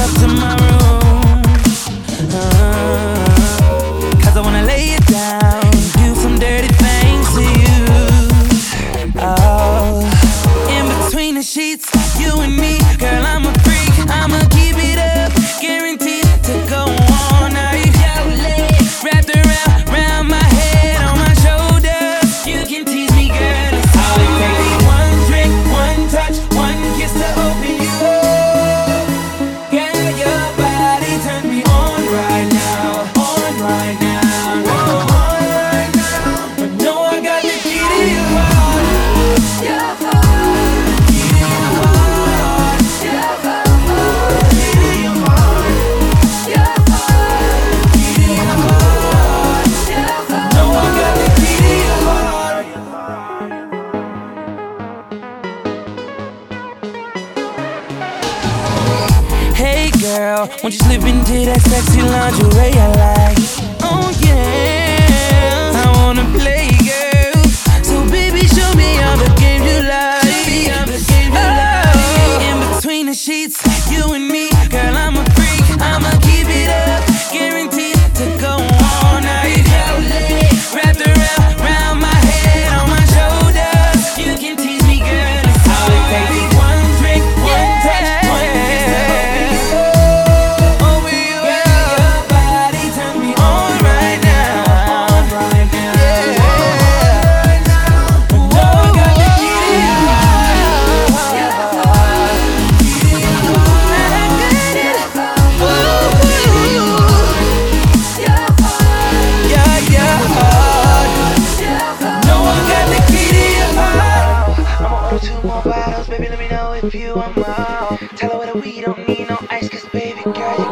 up to my room. Cause I wanna lay it down, do some dirty things to you. Oh, in between the sheets, you and me, girl, I'm a freak. I'ma keep it up, guaranteed to go all night. Wrapped around my head, on my shoulders. You can tease me, girl. It's all it takes. One drink, one touch, one kiss to open you up. Girl, your body turns me on right now, on right now, on right now. But no, I got the key to your heart. Your heart, key to your heart. Your heart, key to your heart. Your heart, key to your heart. No, I got the key to your heart. Hey girl, won't you slip into that sexy lingerie I like? Oh yeah, I wanna play, girl. So baby, show me all the games you like. Oh, in between the sheets, you and me, girl, I'm a freak. I'ma keep it up, guaranteed to go all night. Wrapped around my head, on my shoulders. You can tease me, girl. It's all it takes. One drink, one touch, one kiss to open you up. Girl, your body turns me on right now, on right now. But no, I got the key to your heart. Your heart, key to your heart. Yeah, your heart. No, I got the key to your heart. I'ma order 2 more bottles, baby, let me know if you want more. Tell her what we don't need no ice, cause baby girl,